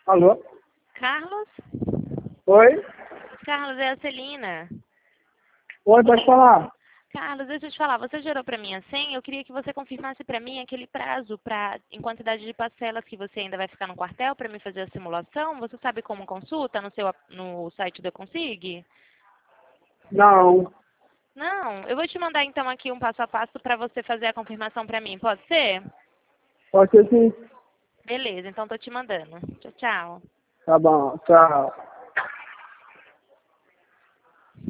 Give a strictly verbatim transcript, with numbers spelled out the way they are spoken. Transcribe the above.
Alô? Carlos? Oi? Carlos, é a Celina. Oi, pode falar? Carlos, deixa eu te falar, você gerou para mim a senha, eu queria que você confirmasse para mim aquele prazo pra, em quantidade de parcelas que você ainda vai ficar no quartel para me fazer a simulação. Você sabe como consulta no, seu, ap- no site da Consig? Não. Não, eu vou te mandar então aqui um passo a passo para você fazer a confirmação para mim, pode ser? Pode ser sim. Beleza, então tô te mandando. Tchau, tchau. Tá bom, tchau.